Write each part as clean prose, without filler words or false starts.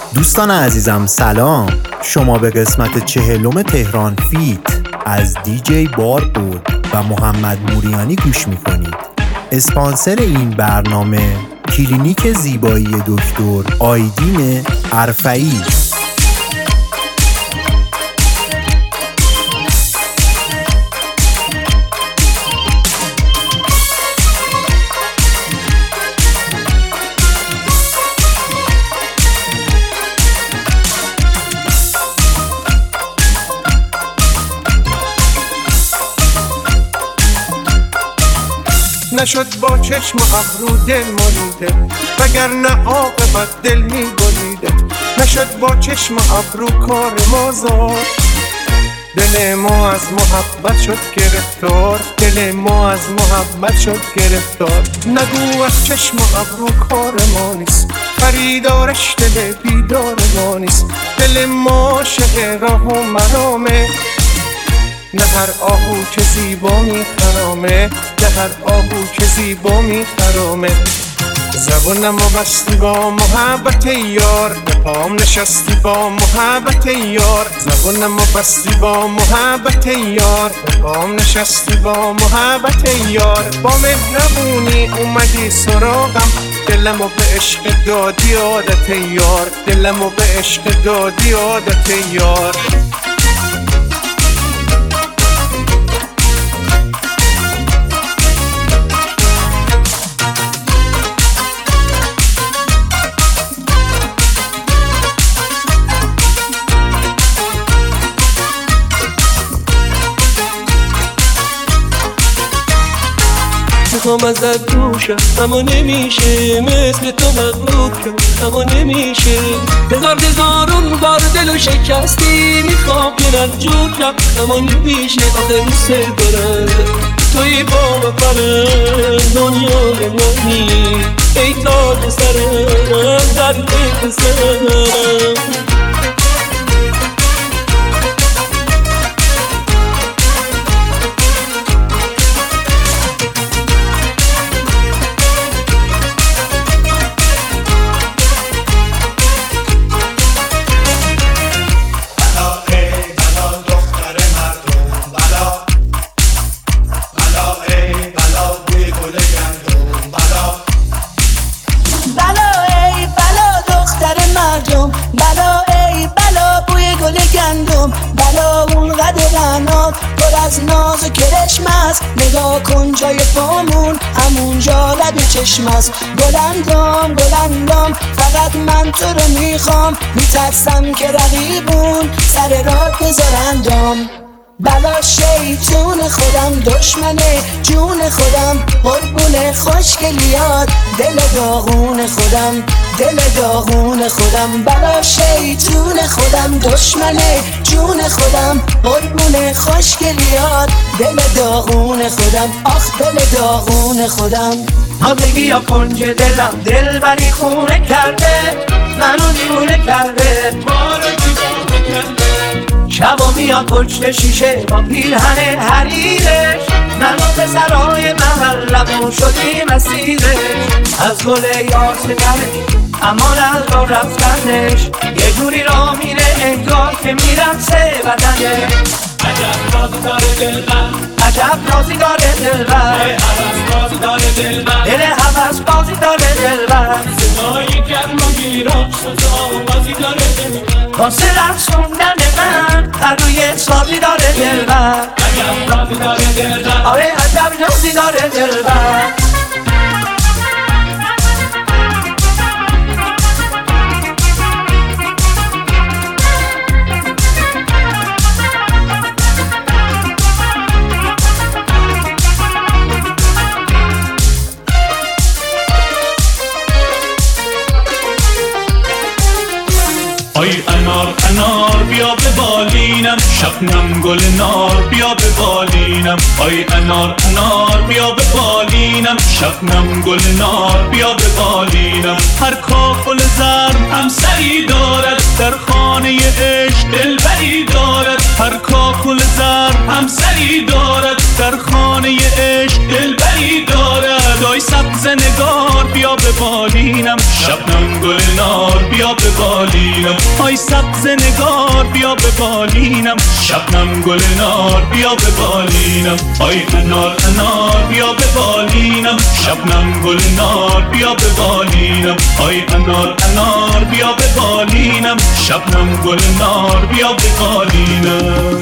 دوستان عزیزم سلام، شما به قسمت 40 تهران فیت از دیجی باربود و محمد موریانی گوش میکنید. اسپانسر این برنامه کلینیک زیبایی دکتر آیدین عرفایی. نشد با چشم و ابرو دل مریده، وگرنه عاقبت دل می‌بریده. نشد با چشم و ابرو کار ما زاد، دل ما از محبت شد گرفتار. دل ما از محبت شد گرفتار. نگو از چشم و ابرو کار ما نیست، خریدارش دل بیدار ما نیست. دل ما عاشق راه و مرامه، نه هر آهو که زیبا میخرامه، نه هر آهو که زیبا میخرامه. زبونمو بستی با محبت یار، به پام نشستی با محبت یار. زبونمو بستی با محبت یار، به پام نشستی با محبت یار. با مهربونی اومدی سراغم، دلمو به عشق دادی عادت یار. دلمو به عشق دادی عادت یار. میخوام ازت دوشم اما نمیشه، مثل تو مغلوب شم اما نمیشه. هزارون بار دلو شکستی، میخوام یه نجور شم اما نمیشه. آخه دوست دارم توی با مفرم دنیای منی، ای تاج سرم در پیت سرم. از ناز و کرشم است، نگاه کن جای پامون همونجا لب چشم است. گلندام گلندام فقط من تو رو میخوام، میترسم که رقیبون سر راه بذارندام. بلا شیطون خودم، دشمن جون خودم، قربون خوشگلیات دل داغون خودم، دل داغون خودم. بلا شیطون خودم، دشمن جون خودم، قربون خوشگلیات دل داغون خودم. آخ دل داغون خودم. حاضگی یا کنج دلم دل بری خونه کرده، منو دیوونه کرده، ما رو دیوونه کرده. شبا میاد پشت شیشه با پیرهن حریرش، منو پسرای محلمون شدیم اسیرش. از گل یار ستره اما از را رفتنش، یه جوری را میره انگار که میرقصه بدنش. عجب رازی داره دلبر، عجب رازی داره دلبر، هوس بازی داره دلبر، دل هوس بازی داره دلبر. صدای گرم و گیران شد بازی داره دلبر، واسه رقصوندن من هر روی سازی داره دلبر. عجب رازی داره دلبر، آره عجب رازی داره دلبر. آی انار انار بیا به بالینم، شبنم گل نار بیا به بالینم. آی انار انار بیا به بالینم، شبنم گل نار بیا به بالینم. هر کاکل زرم همسری دارد، در خانه عشق دلبری دارد. هر کاکل زرم همسری دارد، در خانه عشق دلبری دارد. آی سبز نگار بیا به بالینم، شبنم گل نار بیا به بالینم آی سبز نگار بیا به بالینم شبنم گل نار بیا به بالینم آی انار انار بیا به بالینم شبنم گل نار بیا به بالینم آی انار انار بیا به بالینم شبنم گل نار بیا به بالینم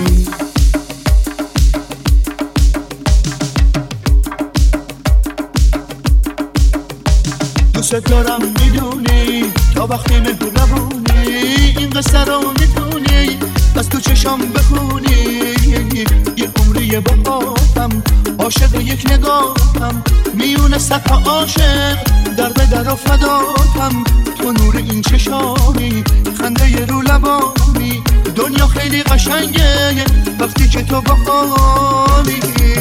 دوست دارم میدونی تا وقتی مهربونی این قصه رو میتونی از تو چشام بخونی یه عمری باهاتم عاشق یک نگاهم میونه صدها عاشق در به در و فداتم تو نور این چشامی خنده رو لبانی دنیا خیلی قشنگه وقتی که تو باهامی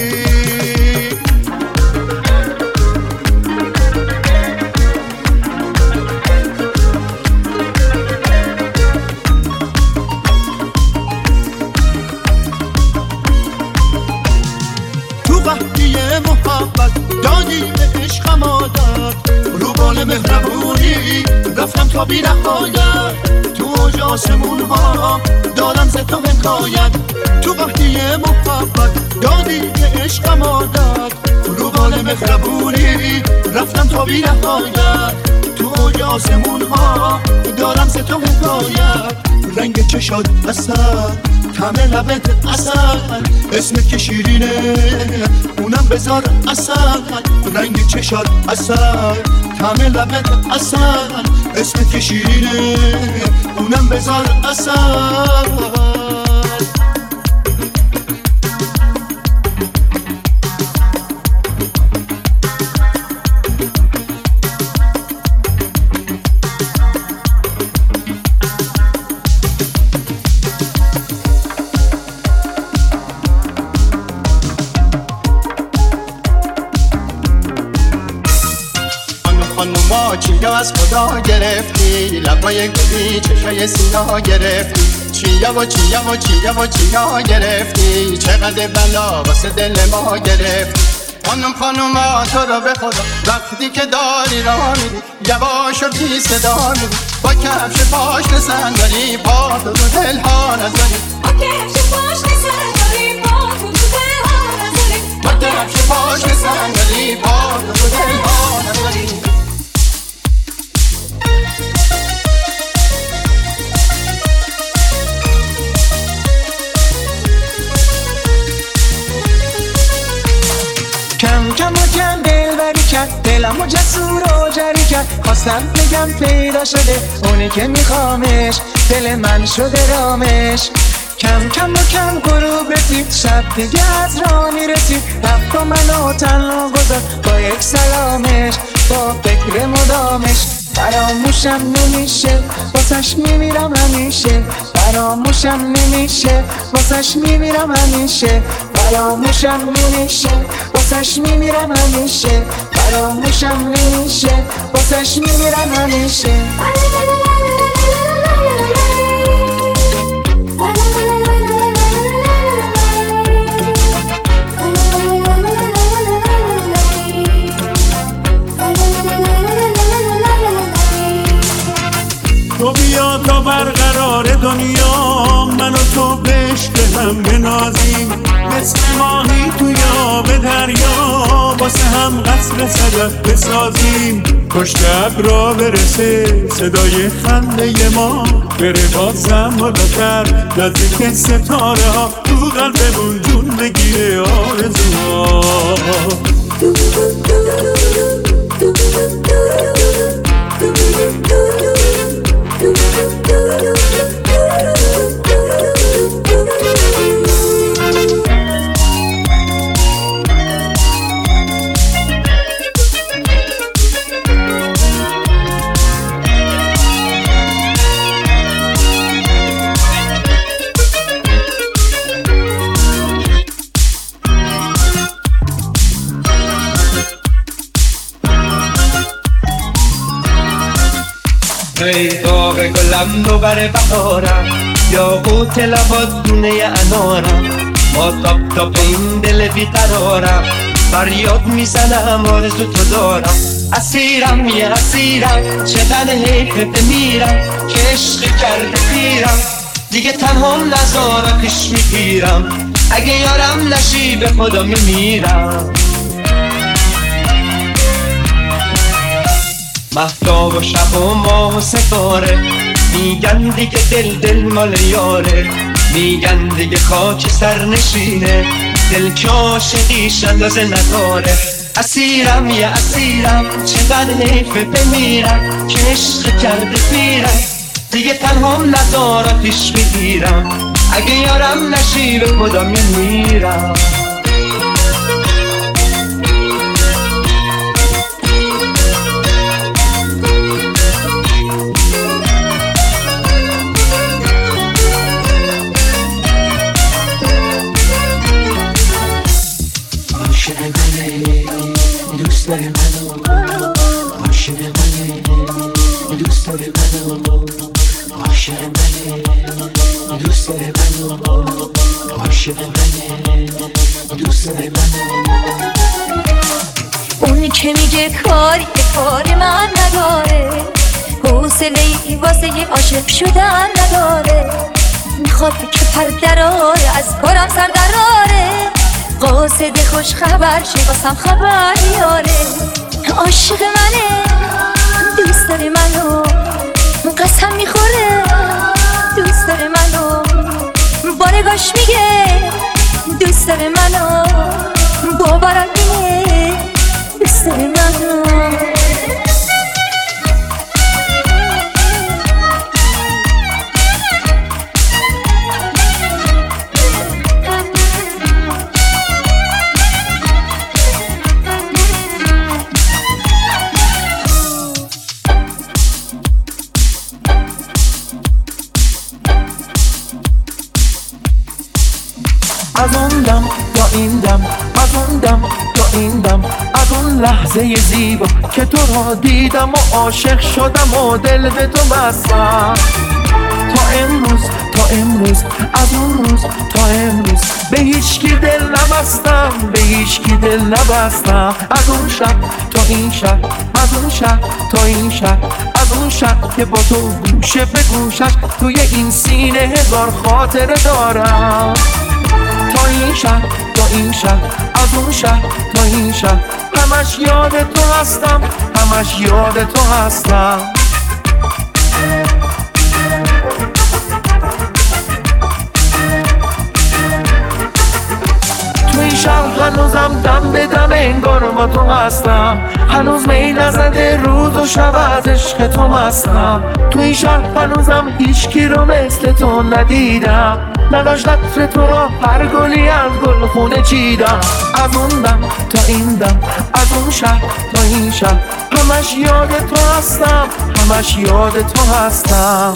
محبت دادی به عشقم عادت رو بال مهربونی رفتم تا بی نهایت تو اوج آسمون ها دارم ز تو حکایت تو وقتی محبت دادی به عشقم عادت رو بال مهربونی رفتم تا بی نهایت تو اوج آسمون ها دارم ز تو حکایت رنگ چشات اصل طعم لبت اصل اسمت که شیرینه اونم بذار اصل رنگ چشات اصل طعم لبت اصل اسمت که شیرینه اونم بذار اصل چیا از خدا گرفتی لبای گلی چشای سینا گرفتی چیا و چیا و چیا و چیا گرفتی چقدر بلا واسه دل ما گرفتی خانوما تو رو به خدا وقتی که داری راه میری یواش و بی صدا میری با کفش پاشن صندلی پا تو دل ها نذاری با کفش پاشن صندلی پا تو دل ها نذاری با کفش پاشن صندلی پا تو دل ها نذاری کم و کم دلبری کرد دلم و جسور و جری کرد خواستم بگم پیدا شده اونی که میخوامش دل من شده رامش کم و کم غروب رسید شب دیگه از راه میرسید رفت و منو تنها گذاشت با یک سلامش با فکر مدامش فراموشم نمیشه واسش میمیرم همیشه فراموشم نمیشه واسش میمیرم همیشه فراموشم نمیشه واسش میمیرم همیشه فراموشم نمیشه واسش میمیرم همیشه تو بیا تا برقرار دنیا من و تو بهش به هم بنازیم مثل ماهی توی آب دریا واسه هم قصر صدف بسازیم پشت ابرا برسه صدای خنده ما بره بازم بالاتر نزدیک ستاره ها تو قلبمون جون بگیره آرزوها ای باغ گلم رو بر بهارم یا قوت لبات دونه انارم با تاب تاب این دل بیقرارم فریاد میزنم آرزو تو دارم، اسیرم یه اسیرم، چقدر حیفه بمیرم که عشق کرده پیرم، دیگه تنها نزارم پیش میگیرم، اگه یارم نشی به خدا میمیرم. مهتاب و شب و ماه و ستاره میگن دیگه دل مال یاره، میگن دیگه خاک سر نشینه، دل که عاشقیش اندازه نداره. اسیرم یه اسیرم، چقدر حیفه بمیرم که عشق کرده پیرم، دیگه تنها ندارم پیش میگیرم، اگه یارم نشی به خدا میمیرم. دوست داری منو، عاشق منی، دوست داری منو، عاشق منی، دوست داری منو، عاشق منی، دوست داری منو. اون که میگه کاری به کار من نداره، حوصله‌ای واسه یه عاشق شدن نداره، میخواد که پر دراره از کارم سر دراره، قاصد خوش خبر شه واسم خبر بیاره. عاشق منه، دوست داره منو، قسم میخوره دوست داره منو، با نگاش میگه دوست داره منو، باورم اینه دوست داره منو. از اون دم تا این دم، از اون دم تا این دم، از اون لحظه زیبا که تو را دیدم و عاشق شدم و دل به تو بستم. تا امروز از اون روز تا امروز به هیچ کی دل نبستم، به هیچ کی دل نبستم. از اون شب تا این شب، از اون شب تا این شب، از اون شب که با تو گوشه به گوشش توی این سینه هزار خاطره دارم. تا این شب تا این شب، از اون شب تا این شب، همش یاد تو هستم، همش یاد تو هستم. تو این شب هنوزم دم به دم انگار با تو هستم، هنوز می نزده روز و شب از عشق تو مستم. تو این شب هنوزم هیچ کی رو مثل تو ندیدم، نداشت عطر تو را هر گلی از گل خونه چیدم. از اون دم تا این دم، از اون شب تا این شب، همش یاد تو هستم، همش یاد تو هستم.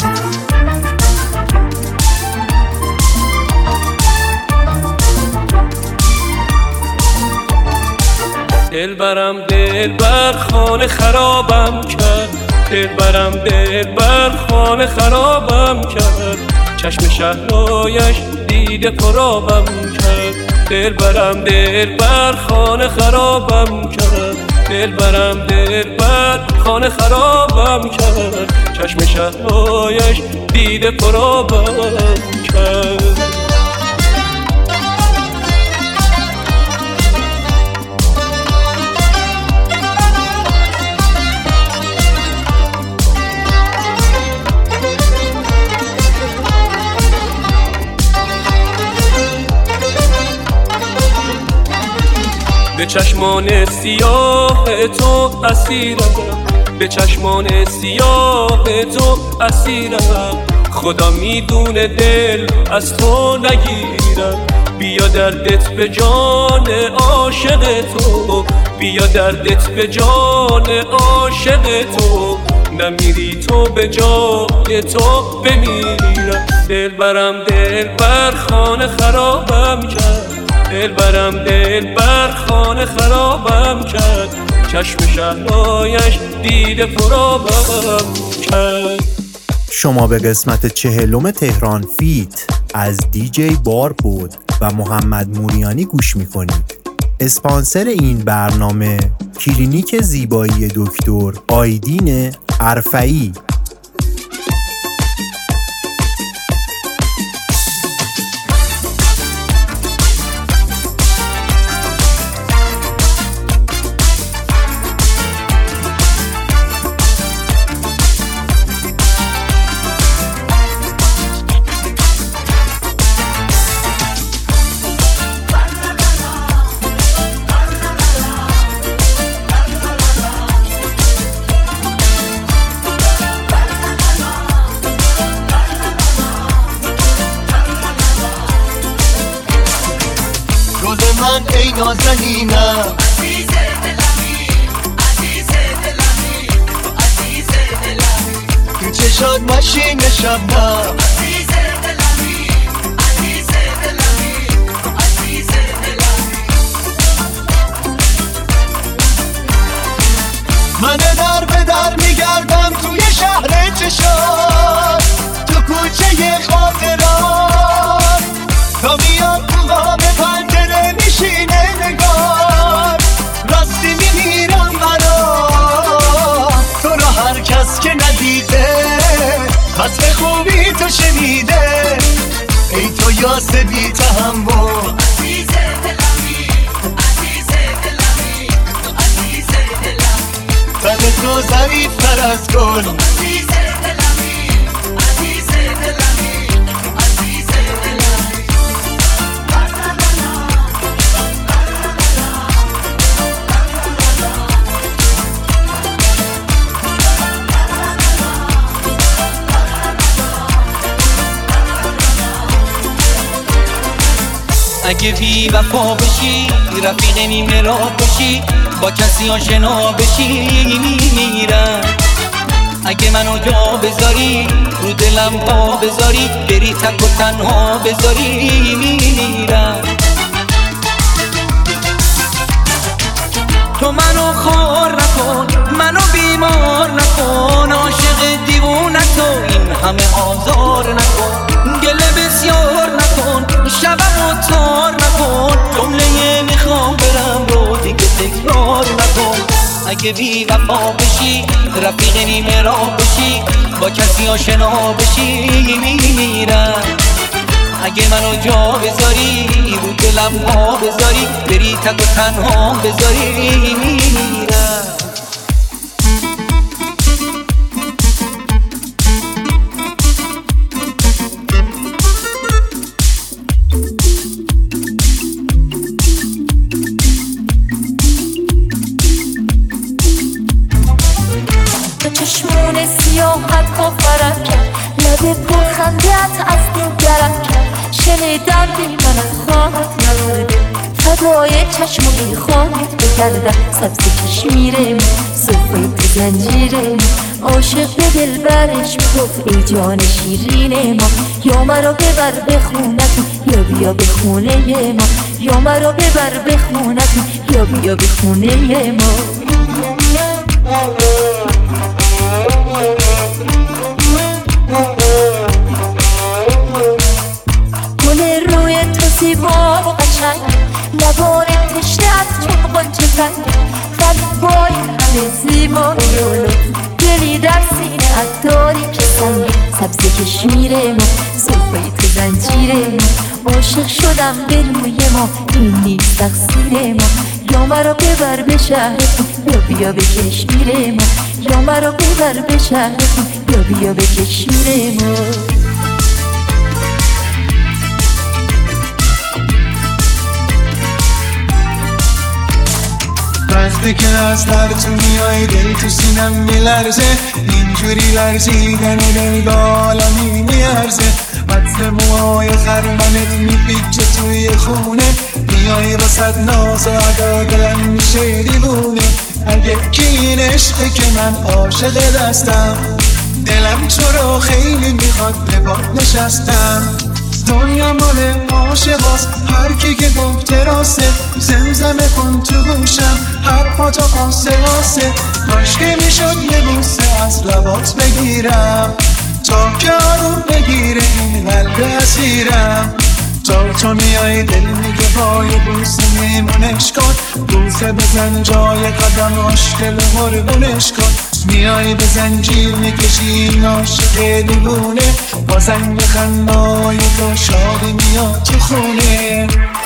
دلبرم دلبر خانه خرابم کرد، دلبرم دلبر خانه خرابم کرد، چشم شهرایش دیده پرابم کرد. دلبرم دلبر خانه خرابم کرد، دلبرم دلبر خانه خرابم کرد، چشم شهرایش دیده پرابم کرد. به چشمان سیاه تو اسیرم، به چشمان سیاه تو اسیرم، خدا میدونه دل از تو نگیرم. بیا دردت به جان عاشق تو، بیا دردت به جان عاشق تو، نمیری تو به جای تو بمیرم. دلبرم دلبر خانه خرابم کرد، دلبرم دلبر خانه خرابم کرد، چشم شهرایش دیده پرابم کرد. شما به قسمت 40 تهران فیت از دیجی بار بود و محمد موریانی گوش میکنید. اسپانسر این برنامه کلینیک زیبایی دکتر آیدین عرفئی. من ای نازنینم عزیز دلمی، عزیز دلمی، عزیز دلمی، تو چشات ماشین شبنم عزیز دلمی، عزیز دلمی، عزیز دلمی. من در به در میگردم توی شهر چشات، تو کوچه خاطرات، تا میاد تو قاب پنجره میشینه نگار، راستی میمیرم برات، تو رو هر کس که ندیده پس به خوبی تو شنیده، ای تو یاس بی تحمل عزیز دلمی، عزیز دلمی، عزیز دلمی، تن تو ظریفتر از گل عزیز دلمی، عزیز دلمی، عزیز دلمی. اگه بی وفا بشی رفیق نیمه راه بشی با کسی آشنا بشی میمیرم، اگه منو جا بذاری رو دلم پا بذاری بری تک و تنها بذاری میمیرم. تو منو خار نکن، منو بیمار نکن، عاشق دیوونتو این همه آزار نکن، گله بسیار نکن، شبمو تار نکن، جمله میخوام برم رو دیگه تکرار نکن. اگه بی وفا بشی رفیق نیمه راه بشی با کسی آشنا بشی میمیرم، اگه منو جا بذاری رو دلم پا بذاری بری تک و تنها بذاری میمیرم. چشمون سیاحت با فرق کرد، لب پرخندت از دیگرم کرد، شنیدم بی من خواهد نبوده، فدای چشم و بی خواهد بگردم، سبز کشمیرم صفحه تو زنجیرم، عاشق به دل برش میگفت ای جان شیرین ما، یا مرا ببر به خونتون یا بیا به خونه ما، یا مرا ببر به خونتون یا بیا به خونه ما. گل روی تو زیبا و قشنگ، لبان تشنه‌ات چون غنچه تنگ، قلبای همه زیبایی و لطف، دلی در سینه ات داری که سنگه، سبز کشمیر ما زلفای تو زنجیر ما، عاشق شدم به روی ما این نیست تقصیر ما، یا مرا ببر به شهرتون یا بیا به کشمیر ما، یا مرا ببر به شهرتون یا بیا به کشمیر ما. وقتی که از در تو میای دل تو سینم میلرزه، اینجوری لرزیدن دل به عالمی میارزه، مدر موهای خرمنت میپیچه توی خونه، میای وسط ناز و ادا دلم میشه دیوونه، اگه کی این عشقه که من عاشق دستم، دلم تو رو خیلی میخواد به پات نشستم، دنیا مال عاشقاست هر کی که گفته راسته، زمزمه کن تو گوشم هر پا تا آسه آسه، کاش که میشد یه بوسه از لبات بگیرم تا که آروم بگیره این قلب اسیرم، تو میای دل میگه وای بوسه میمونش کن بوسه بزن جای قدم آشکل قربونش کن میای به زنجیر میکشی عاشق دیوونه با زنگ خندای تو شادی میاد تو خونه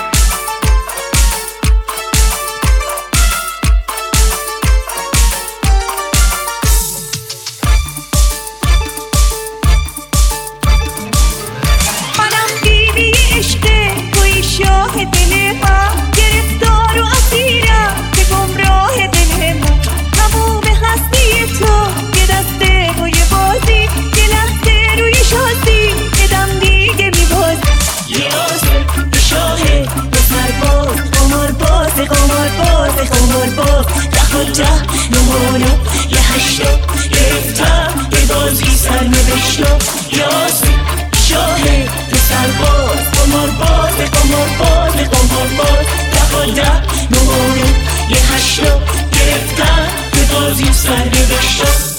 شاه دل ما گرفتار و اسیرم به گمراه دل ما تموم هستی تو یه دسته و یه بازی یه لحظه روی شازی یه دم دیگه میبازی یاسر به شاهه به سرباز قمارباز ده نمونو یه هشتا گرفتم یه بازی سرنوشتا یاسر شاهه به سرباز قمارباز ده نمونو یه هشتا گرفتم به بازی سرنوشتا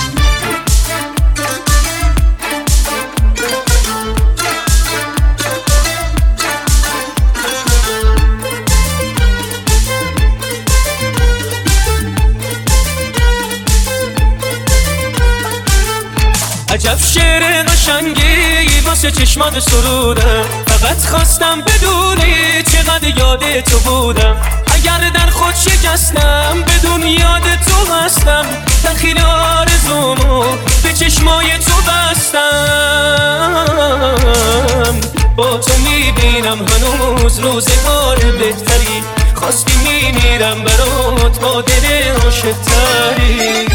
عجب شعر قشنگی واسه چشمات سرودم فقط خواستم بدونی چقدر یاد تو بودم اگر در خود شکستم بدون یاد تو هستم داخل آرزومو به چشمای تو بستم با تو میبینم هنوز روزگار بهتری خواستی میمیرم برات با دل عاشق تری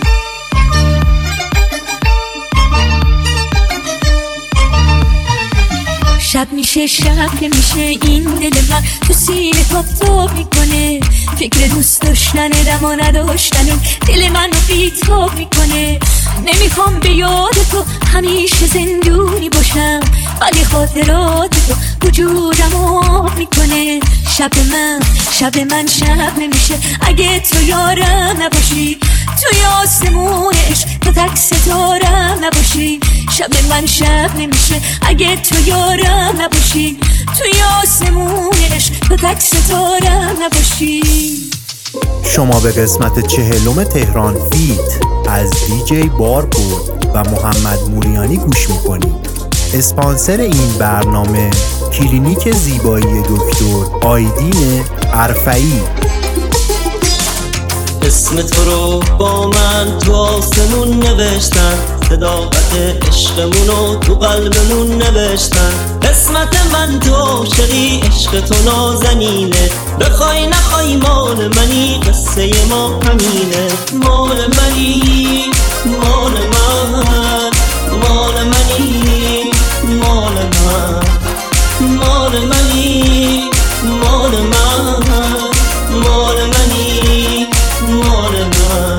شب میشه این دل من تو سینه تاب میکنه فکر دوست داشتن دم و نداشتن دل من رو بیتاب میکنه نمیخوام به یاد تو همیشه زندونی باشم ولی خاطرات تو وجودم آب میکنه شب من شب نمیشه اگه تو یارم نباشی توی آسمونش تو تک ستارم نباشی شب من شب نمیشه اگه تو یارم نباشی توی آسمونش تو تک ستارم نباشی. شما به قسمت 40 تهران فیت از دیجی باربود و محمد موریانی گوش میکنید. اسپانسر این برنامه کلینیک زیبایی دکتر آیدین عرفایی. اسم تو رو با من تو آسمون نوشتن صداقت عشقمونو تو قلبمون نوشتن قسمت من تو عاشقی عشق تو نازنینه بخوای نخوای مال منی قصه ما همینه مال منی مال من مال منی مال من مال منی مال من مال منی مال من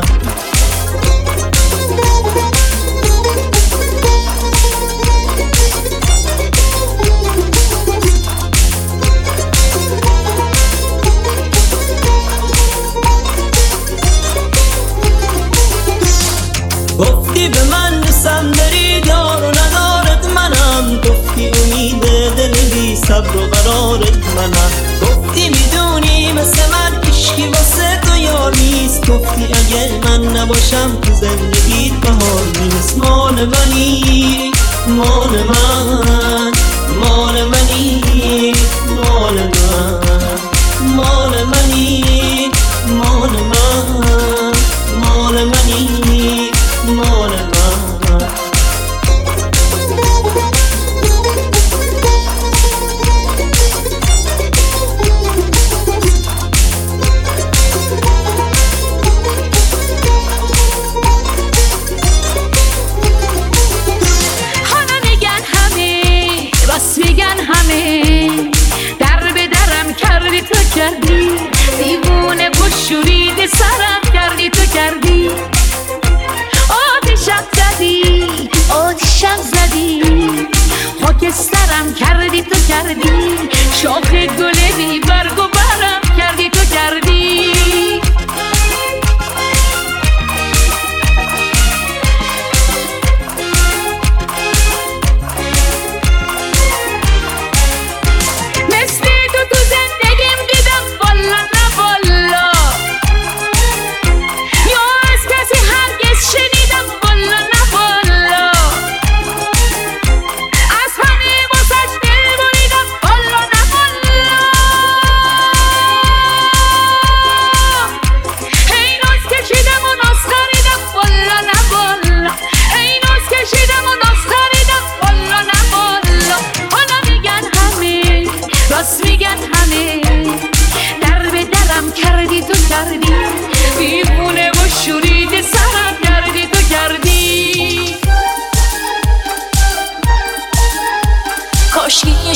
گفتی به من نسم داری دار و ندارد منم گفتی امید دل بی صبر و قرارت منم گفتی میدونی مثل من عشقی واسه تو یار نیست گفتی اگه من نباشم تو زندگیت بهار نیست مال منی مال من مال منی مال من مال منی مال من مال منی مال من کردی دیوونه گشوریده سرم کردی تو کردی آتشم زدی خاکسترم کردی تو کردی شاخ گل بی برگ و برم کردی تو کردی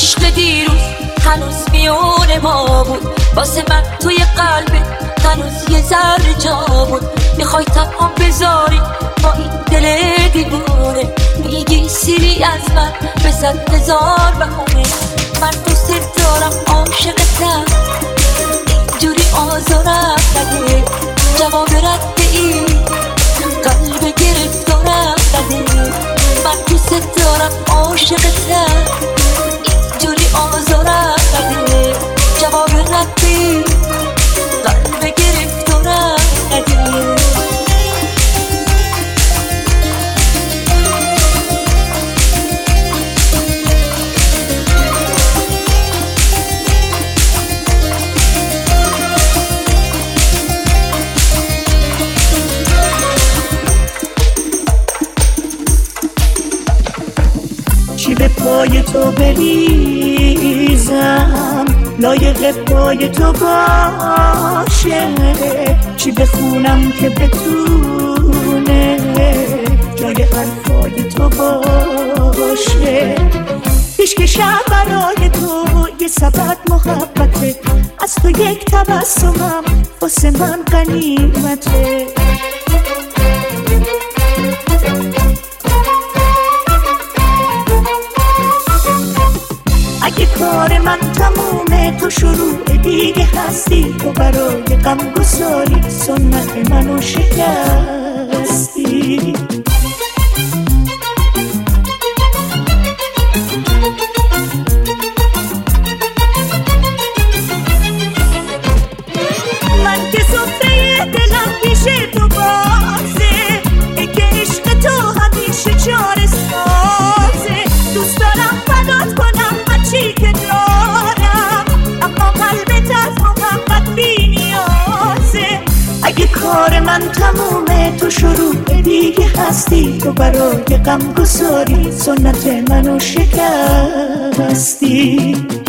عشق دیروز هنوز میونه ما بود، واسه من توی قلبت هنوز یه ذره جا بود. میخوای تنها بذاری با این دل دیوونه، میگی سیری از من به 100,000 بهونه. من دوست دارم عاشقتم، اینجوری آزارم نده. جواب رد این قلب گرفتارم نده. من دوست دارم عاشقتم، اینجوری آزارم نده. جواب رد این قلب گرفتارم نده. چی به پای تو بریزم لایق پای تو باشه، چی بخونم که بتونه جای حرفای تو باشه. عشق شب برای تو یه سبد محبته، از تو یک تبسمم واسه من غنیمته. اگه کار من تمومه تو شروع دیگه هستی، تو برای غم گساری سنت منو شکستی. من که سفره دلم پیش تو بازه، که عشق تو همیشه چاره سازه. دوست دارم فدات کنم هرچی که دارم، اما قلبت از محبت بی نیازه. اگه کار من تمومه تو شروع دیگه هستی، تو برای غم گساری سنت منو شکستی.